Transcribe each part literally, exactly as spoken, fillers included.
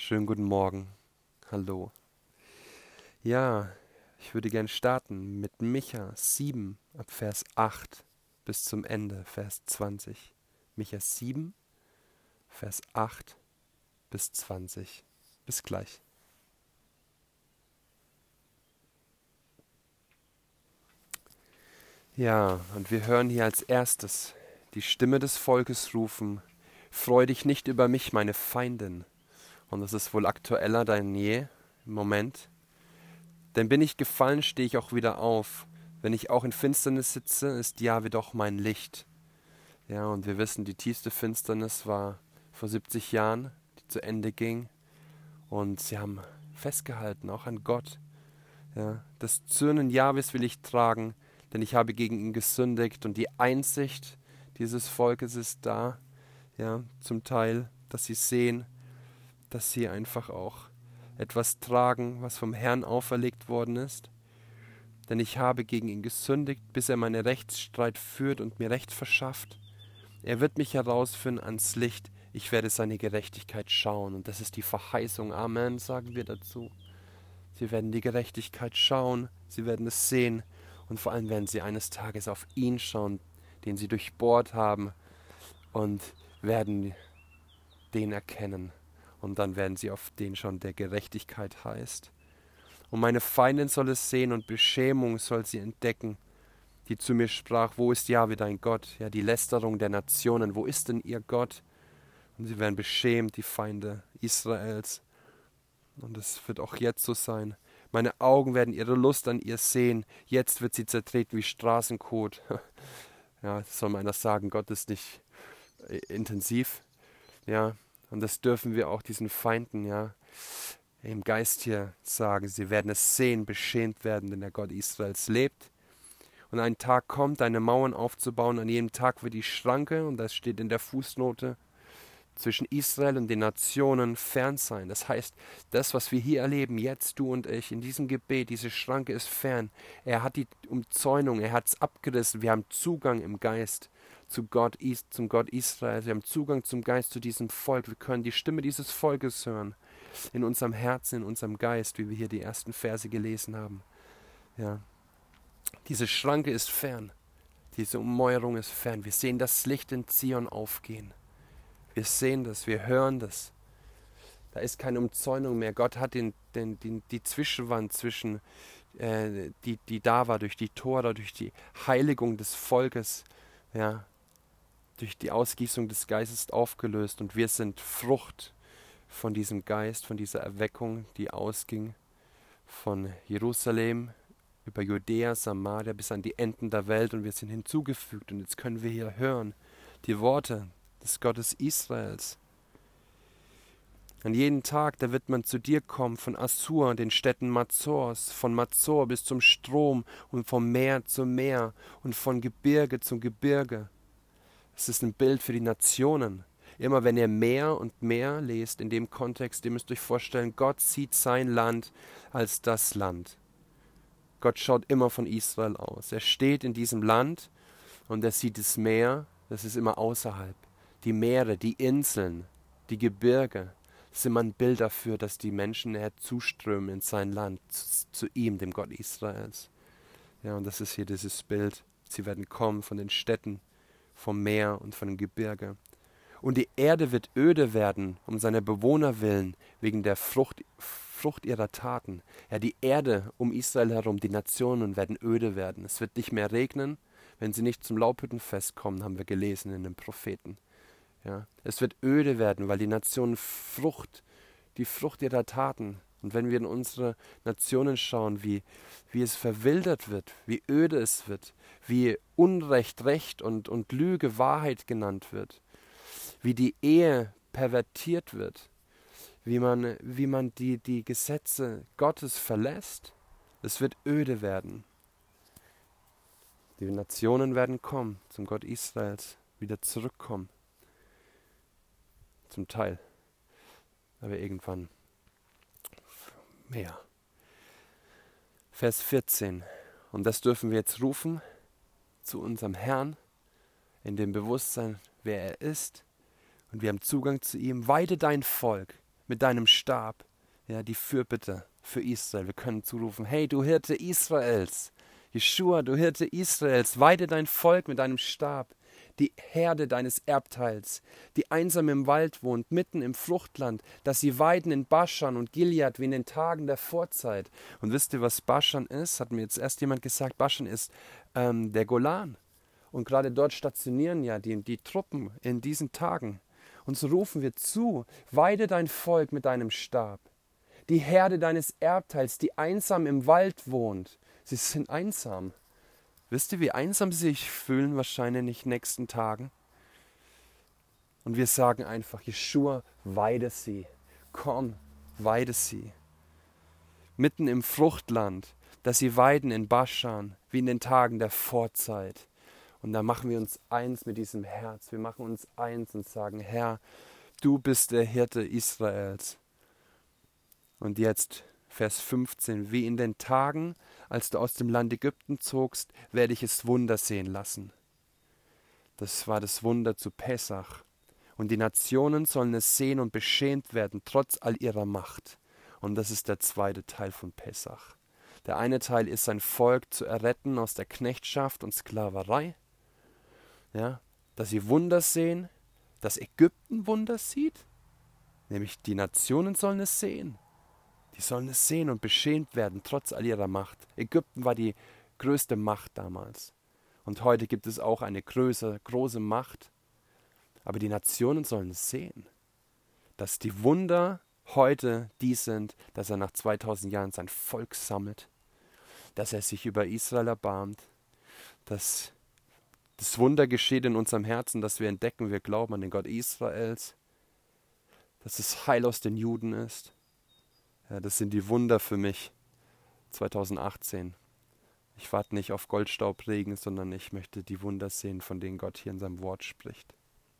Schönen guten Morgen. Hallo. Ja, ich würde gern starten mit Micha sieben, ab Vers acht bis zum Ende, Vers zwanzig. Micha sieben, Vers acht bis zwanzig. Bis gleich. Ja, und wir hören hier als erstes die Stimme des Volkes rufen: Freu dich nicht über mich, meine Feindin. Und das ist wohl aktueller denn je im Moment. Denn bin ich gefallen, stehe ich auch wieder auf. Wenn ich auch in Finsternis sitze, ist Jahwe doch mein Licht. Ja, und wir wissen, die tiefste Finsternis war vor siebzig Jahren, die zu Ende ging. Und sie haben festgehalten, auch an Gott. Ja, das Zürnen Jahwes will ich tragen, denn ich habe gegen ihn gesündigt. Und die Einsicht dieses Volkes ist da, ja, zum Teil, dass sie sehen, dass sie einfach auch etwas tragen, was vom Herrn auferlegt worden ist. Denn ich habe gegen ihn gesündigt, bis er meinen Rechtsstreit führt und mir Recht verschafft. Er wird mich herausführen ans Licht, ich werde seine Gerechtigkeit schauen. Und das ist die Verheißung. Amen, sagen wir dazu. Sie werden die Gerechtigkeit schauen, sie werden es sehen und vor allem werden sie eines Tages auf ihn schauen, den sie durchbohrt haben, und werden den erkennen. Und dann werden sie auf den schauen, der Gerechtigkeit heißt. Und meine Feindin soll es sehen und Beschämung soll sie entdecken, die zu mir sprach: Wo ist Jahwe dein Gott? Ja, die Lästerung der Nationen, wo ist denn ihr Gott? Und sie werden beschämt, die Feinde Israels. Und es wird auch jetzt so sein. Meine Augen werden ihre Lust an ihr sehen. Jetzt wird sie zertreten wie Straßenkot. Ja, das soll meiner sagen, Gott ist nicht äh, intensiv. Ja, und das dürfen wir auch diesen Feinden, ja, im Geist hier sagen. Sie werden es sehen, beschämt werden, denn der Gott Israels lebt. Und ein Tag kommt, deine Mauern aufzubauen. An jedem Tag wird die Schranke, und das steht in der Fußnote, zwischen Israel und den Nationen fern sein. Das heißt, das, was wir hier erleben, jetzt du und ich, in diesem Gebet, diese Schranke ist fern. Er hat die Umzäunung, er hat es abgerissen. Wir haben Zugang im Geist zu Gott, zum Gott Israel. Wir haben Zugang zum Geist zu diesem Volk. Wir können die Stimme dieses Volkes hören. In unserem Herzen, in unserem Geist, wie wir hier die ersten Verse gelesen haben. Ja. Diese Schranke ist fern. Diese Ummäuerung ist fern. Wir sehen das Licht in Zion aufgehen. Wir sehen das, wir hören das. Da ist keine Umzäunung mehr. Gott hat den, den, den, die Zwischenwand zwischen, äh, die, die da war, durch die Tora, durch die Heiligung des Volkes, ja, durch die Ausgießung des Geistes aufgelöst. Und wir sind Frucht von diesem Geist, von dieser Erweckung, die ausging von Jerusalem über Judäa, Samaria bis an die Enden der Welt. Und wir sind hinzugefügt. Und jetzt können wir hier hören die Worte des Gottes Israels. An jedem Tag, da wird man zu dir kommen, von Assur, den Städten Mazors, von Mazor bis zum Strom und vom Meer zum Meer und von Gebirge zum Gebirge. Es ist ein Bild für die Nationen. Immer wenn ihr mehr und mehr lest in dem Kontext, ihr müsst euch vorstellen, Gott sieht sein Land als das Land. Gott schaut immer von Israel aus. Er steht in diesem Land und er sieht das Meer, das ist immer außerhalb. Die Meere, die Inseln, die Gebirge, das ist immer ein Bild dafür, dass die Menschen herzuströmen in sein Land, zu, zu ihm, dem Gott Israels. Ja, und das ist hier dieses Bild. Sie werden kommen von den Städten, vom Meer und von dem Gebirge. Und die Erde wird öde werden, um seine Bewohner willen, wegen der Frucht, Frucht ihrer Taten. Ja, die Erde um Israel herum, die Nationen werden öde werden. Es wird nicht mehr regnen, wenn sie nicht zum Laubhüttenfest kommen, haben wir gelesen in den Propheten. Ja, es wird öde werden, weil die Nationen Frucht, die Frucht ihrer Taten. Und wenn wir in unsere Nationen schauen, wie, wie es verwildert wird, wie öde es wird, wie Unrecht, Recht und, und Lüge Wahrheit genannt wird, wie die Ehe pervertiert wird, wie man, wie man die, die Gesetze Gottes verlässt, es wird öde werden. Die Nationen werden kommen, zum Gott Israels, wieder zurückkommen. Zum Teil, aber irgendwann mehr. Vers vierzehn. Und das dürfen wir jetzt rufen zu unserem Herrn, in dem Bewusstsein, wer er ist. Und wir haben Zugang zu ihm. Weide dein Volk, mit deinem Stab, ja, die Fürbitte für Israel. Wir können zurufen, hey, du Hirte Israels, Jeschua, du Hirte Israels, weide dein Volk mit deinem Stab, die Herde deines Erbteils, die einsam im Wald wohnt, mitten im Fruchtland, dass sie weiden in Baschan und Gilead wie in den Tagen der Vorzeit. Und wisst ihr, was Baschan ist? Hat mir jetzt erst jemand gesagt, Baschan ist ähm, der Golan. Und gerade dort stationieren ja die, die Truppen in diesen Tagen. Und so rufen wir zu, weide dein Volk mit deinem Stab. Die Herde deines Erbteils, die einsam im Wald wohnt. Sie sind einsam. Wisst ihr, wie einsam sie sich fühlen wahrscheinlich in den nächsten Tagen? Und wir sagen einfach, Jeschua, weide sie. Komm, weide sie. Mitten im Fruchtland, dass sie weiden in Baschan, wie in den Tagen der Vorzeit. Und da machen wir uns eins mit diesem Herz. Wir machen uns eins und sagen, Herr, du bist der Hirte Israels. Und jetzt Vers fünfzehn. Wie in den Tagen, als du aus dem Land Ägypten zogst, werde ich es Wunder sehen lassen. Das war das Wunder zu Pessach. Und die Nationen sollen es sehen und beschämt werden, trotz all ihrer Macht. Und das ist der zweite Teil von Pessach. Der eine Teil ist, sein Volk zu erretten aus der Knechtschaft und Sklaverei. Ja, dass sie Wunder sehen, dass Ägypten Wunder sieht, nämlich die Nationen sollen es sehen. Die sollen es sehen und beschämt werden, trotz all ihrer Macht. Ägypten war die größte Macht damals. Und heute gibt es auch eine größere, große Macht. Aber die Nationen sollen es sehen, dass die Wunder heute die sind, dass er nach zweitausend Jahren sein Volk sammelt, dass er sich über Israel erbarmt, dass das Wunder geschieht in unserem Herzen, dass wir entdecken, wir glauben an den Gott Israels, dass es Heil aus den Juden ist. Ja, das sind die Wunder für mich zweitausendachtzehn. Ich warte nicht auf Goldstaubregen, sondern ich möchte die Wunder sehen, von denen Gott hier in seinem Wort spricht.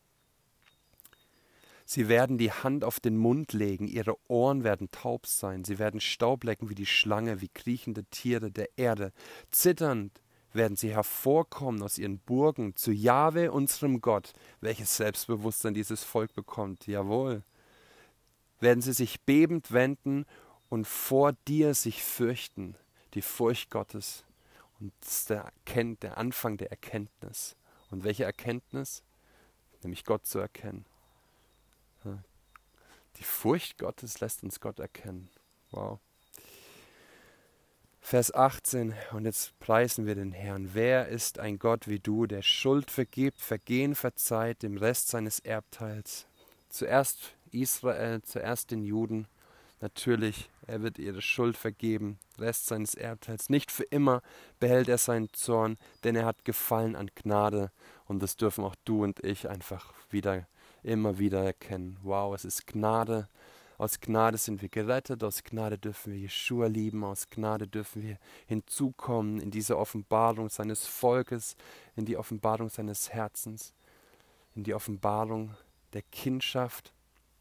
Sie werden die Hand auf den Mund legen, ihre Ohren werden taub sein, sie werden Staub lecken wie die Schlange, wie kriechende Tiere der Erde. Zitternd werden sie hervorkommen aus ihren Burgen zu Jahwe, unserem Gott. Welches Selbstbewusstsein dieses Volk bekommt, jawohl. Werden sie sich bebend wenden und vor dir sich fürchten, die Furcht Gottes. Und das ist der, der Anfang der Erkenntnis. Und welche Erkenntnis? Nämlich Gott zu erkennen. Die Furcht Gottes lässt uns Gott erkennen. Wow. Vers achtzehn, und jetzt preisen wir den Herrn. Wer ist ein Gott wie du, der Schuld vergibt, Vergehen verzeiht, dem Rest seines Erbteils? Zuerst Israel, zuerst den Juden. Natürlich, er wird ihre Schuld vergeben, Rest seines Erbteils. Nicht für immer behält er seinen Zorn, denn er hat Gefallen an Gnade. Und das dürfen auch du und ich einfach wieder, immer wieder erkennen. Wow, es ist Gnade. Aus Gnade sind wir gerettet, aus Gnade dürfen wir Jeschua lieben, aus Gnade dürfen wir hinzukommen in diese Offenbarung seines Volkes, in die Offenbarung seines Herzens, in die Offenbarung der Kindschaft.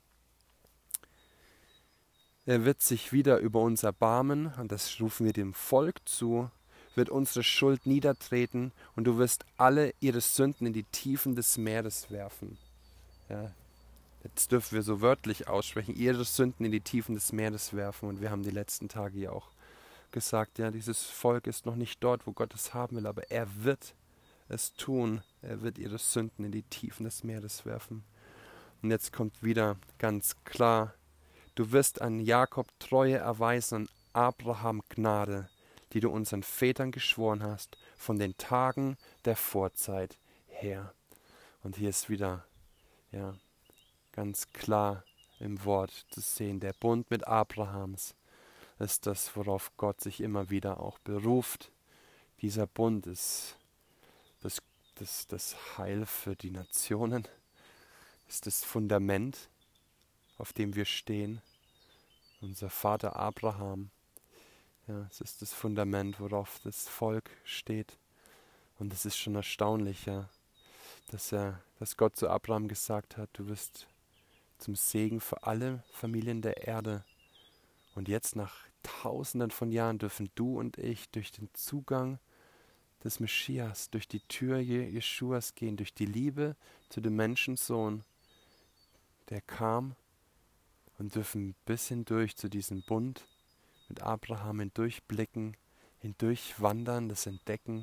Er wird sich wieder über uns erbarmen, und das rufen wir dem Volk zu, wird unsere Schuld niedertreten, und du wirst alle ihre Sünden in die Tiefen des Meeres werfen. Ja. Jetzt dürfen wir so wörtlich aussprechen, ihre Sünden in die Tiefen des Meeres werfen. Und wir haben die letzten Tage ja auch gesagt, ja, dieses Volk ist noch nicht dort, wo Gott es haben will, aber er wird es tun. Er wird ihre Sünden in die Tiefen des Meeres werfen. Und jetzt kommt wieder ganz klar, du wirst an Jakob Treue erweisen, an Abraham Gnade, die du unseren Vätern geschworen hast, von den Tagen der Vorzeit her. Und hier ist wieder, ja, ganz klar im Wort zu sehen, der Bund mit Abrahams ist das, worauf Gott sich immer wieder auch beruft. Dieser Bund ist das, das, das Heil für die Nationen, ist das Fundament, auf dem wir stehen. Unser Vater Abraham, ja, es ist das Fundament, worauf das Volk steht. Und es ist schon erstaunlich, ja, dass, er, dass Gott zu Abraham gesagt hat, du wirst zum Segen für alle Familien der Erde. Und jetzt nach tausenden von Jahren dürfen du und ich durch den Zugang des Messias, durch die Tür Jeschuas gehen, durch die Liebe zu dem Menschensohn, der kam und dürfen bis hindurch zu diesem Bund mit Abraham hindurchblicken, hindurchwandern, das entdecken.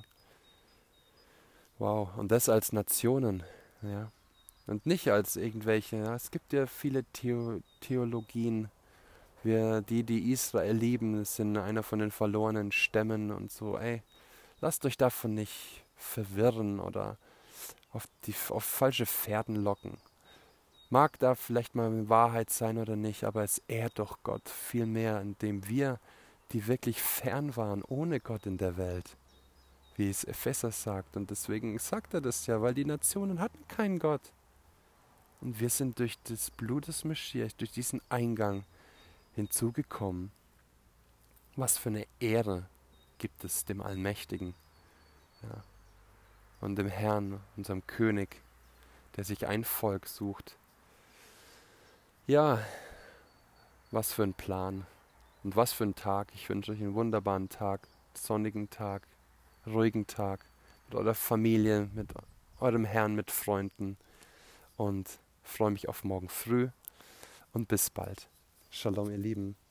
Wow, und das als Nationen, ja. Und nicht als irgendwelche, ja, es gibt ja viele Theo Theologien, wir, die, die Israel lieben, sind einer von den verlorenen Stämmen und so, ey, lasst euch davon nicht verwirren oder auf, die, auf falsche Fährten locken. Mag da vielleicht mal Wahrheit sein oder nicht, aber es ehrt doch Gott viel mehr, indem wir, die wirklich fern waren, ohne Gott in der Welt, wie es Epheser sagt. Und deswegen sagt er das ja, weil die Nationen hatten keinen Gott. Und wir sind durch das Blut des Messias, durch diesen Eingang hinzugekommen. Was für eine Ehre gibt es dem Allmächtigen, ja, und dem Herrn, unserem König, der sich ein Volk sucht. Ja, was für ein Plan und was für ein Tag. Ich wünsche euch einen wunderbaren Tag, sonnigen Tag, ruhigen Tag mit eurer Familie, mit eurem Herrn, mit Freunden und freue mich auf morgen früh und bis bald. Shalom, ihr Lieben.